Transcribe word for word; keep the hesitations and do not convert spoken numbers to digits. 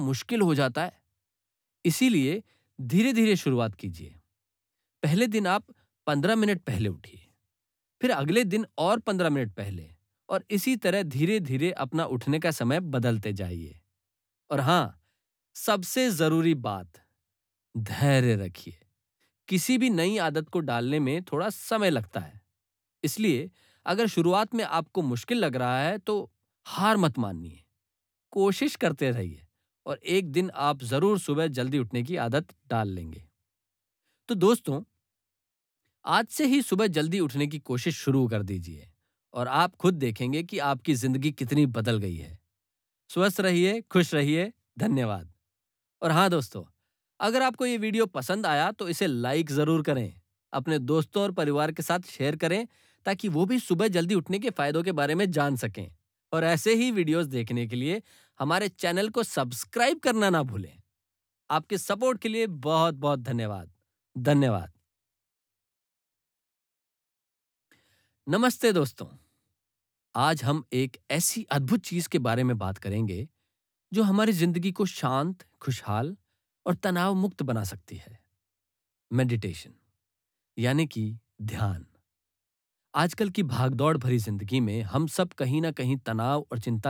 मुश्किल हो जाता है। इसीलिए धीरे-धीरे शुरुआत कीजिए। पहले दिन आप पंद्रह मिनट पहले उठिए, फिर अगले दिन और पंद्रह मिनट पहले और इसी तरह धीरे-धीरे अपना उठने का समय बदलते जाइए। और हाँ, सबसे ज़रूरी बात, धैर्य रखिए। किसी भी नई आदत को डालने में थोड़ा समय लगता है। इसलिए अगर शुरुआत में आपको मुश्किल लग रहा है तो हार मत मानिए, कोशिश करते रहिए और एक दिन आप ज़रूर सुबह जल्दी उठने की आदत डाल लेंगे। तो दोस्तों, आज से ही सुबह जल्दी उठने की कोशिश शुरू कर दीजिए और आप खुद देखेंगे कि आपकी ज़िंदगी कितनी बदल गई है। स्वस्थ रहिए, खुश रहिए। धन्यवाद। और हाँ दोस्तों, अगर आपको ये वीडियो पसंद आया तो इसे लाइक ज़रूर करें। अपने दोस्तों और परिवार के साथ शेयर करें ताकि वो भी सुबह जल्दी उठने के फ़ायदों के बारे में जान सकें। और ऐसे ही वीडियोज़ देखने के लिए हमारे चैनल को सब्सक्राइब करना ना भूलें। आपके सपोर्ट के लिए बहुत-बहुत धन्यवाद। धन्यवाद। नमस्ते दोस्तों। आज हम एक ऐसी अद्भुत चीज़ के बारे में बात करेंगे जो हमारी ज़िंदगी को शांत, खुशहाल और तनाव मुक्त बना सकती है। मेडिटेशन यानी कि ध्यान। आजकल की भागदौड़ भरी जिंदगी में हम सब कहीं ना कहीं तनाव और चिंता